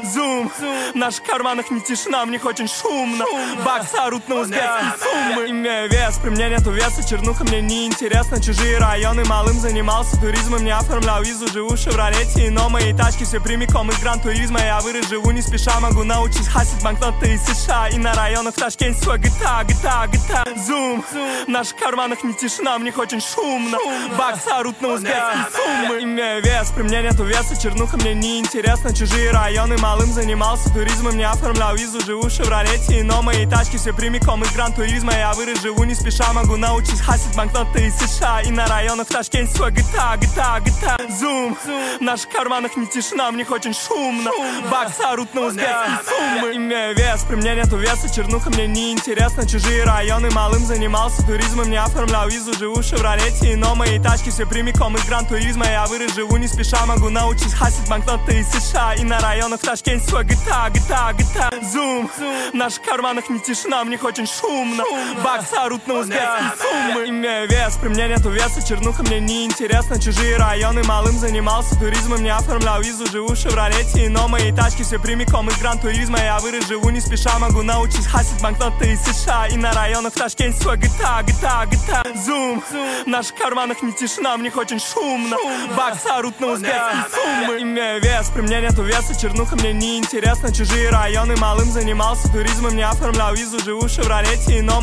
Зум, в наших карманах не тишина, в них очень шумно. Баксы орут на узбекские суммы. Имею вес, при мне нету веса, чернуха мне не интересна. Чужие районы, малым занимался туризмом, не оформлял визу, живу в Шевролете. Но мои тачки все прямиком из гран-туризма. Я вырос, живу не спеша, могу научить хасить банкноты из США. И на районах в Ташкенте свой GTA. Зум, в наших карманах не тишина, в них очень шумно. Баксы орут на узбекские суммы. Имею вес, при мне нету веса, чернуха мне не интересна. Чужие районы, малым занимался туризмом, не оформлял визу, живу в Шевролете. Но мои тачки все прямиком из гран-туризма. Я вырос, живу не спеша, могу научить хасить банкноты из США. И на районах в Ташкенте свой GTA. Зум, в наших карманах не тишина, в них очень шумно. Баксы орут на узбекские суммы. Имею вес, при мне нету веса, чернуха мне не интересна. Чужие районы, малым занимался туризмом, не оформлял визу, живу в Шевролете. Но мои тачки все прямиком из гран-туризма. Я вырос, живу не спеша, могу научить хасить банкноты из США. И на районах в Ташкенте свой GTA. Зум, в наших карманах не тишина, в них очень шумно. Баксы орут на узбекские суммы. Имею вес, при мне нету веса, чернуха мне не интересна. Чужие районы, малым занимался туризмом, не оформлял визу, живу в Шевролете. Но мои тачки все прямиком из гран-туризма. Я вырос, живу не спеша, могу научить хасить банкноты из США. И на районах в Ташкенте свой GTA. Зум, в наших карманах не тишина, в них очень шумно. Баксы орут на узбекские суммы. Имею вес, при мне нету веса, чернуха мне не интересна. Чужие районы, малым занимался туризмом, не оформлял визу, живу в Шевролете. Но